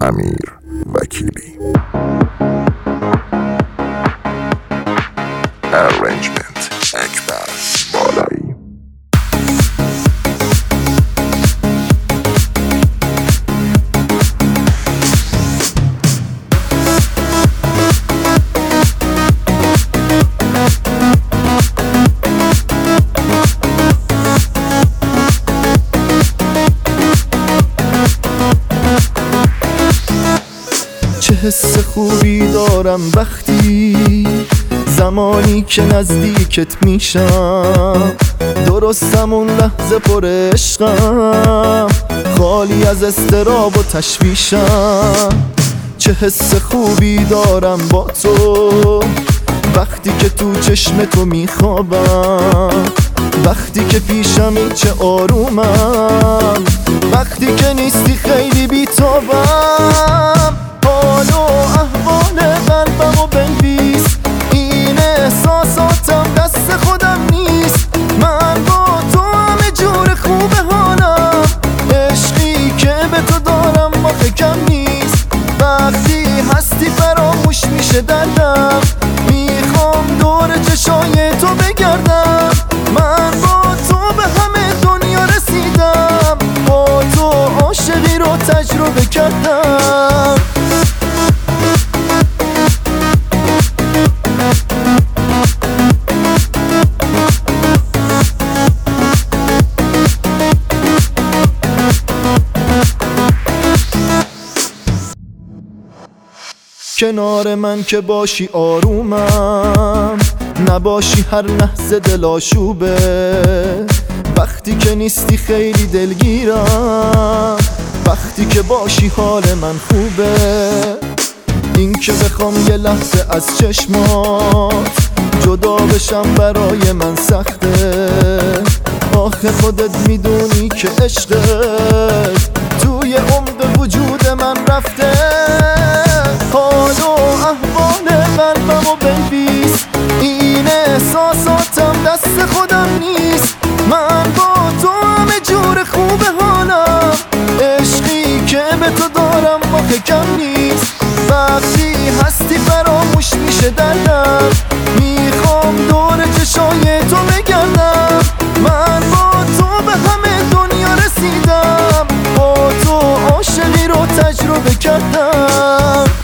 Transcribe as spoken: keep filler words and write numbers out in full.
امیر وکیلی. Arrangement اکبر بالایی. چه حس خوبی دارم وقتی زمانی که نزدیکت میشم، درست همون لحظه پر عشقم، خالی از اضطراب و تشویشم. چه حس خوبی دارم با تو وقتی که تو چشم تو میخوابم، وقتی که پیشمی چه آرومم، وقتی که نیستی خیلی بی‌تابم. حال و احوال قلبمو بنویس، این احساساتم دست خودم نیست. من با تو همه جور خوب حالم، عشقی که به تو دارم آخه کم نیست. وقتی هستی فراموش میشه دردم، میخوام دور چشای تو بگردم. من با تو به همه دنیا رسیدم، با تو عاشقی رو تجربه کردم. کنار من که باشی آرومم، نباشی هر لحظه دل آشوبه. وقتی که نیستی خیلی دلگیرم، وقتی که باشی حال من خوبه. این که بخوام یه لحظه از چشمات جدا بشم برای من سخته. آخه خودت میدونی که عشقت توی عمق وجود من رفته. حال و احوال قلبمو بنویس، این احساساتم دست خودم نیست. من با تو همه جور خوب حالم، عشقی که به تو دارم آخه کم نیست. وقتی هستی فراموش میشه دردم، میخوام دور چشای تو بگردم. من با تو به همه دنیا رسیدم، با تو عاشقی رو تجربه کردم.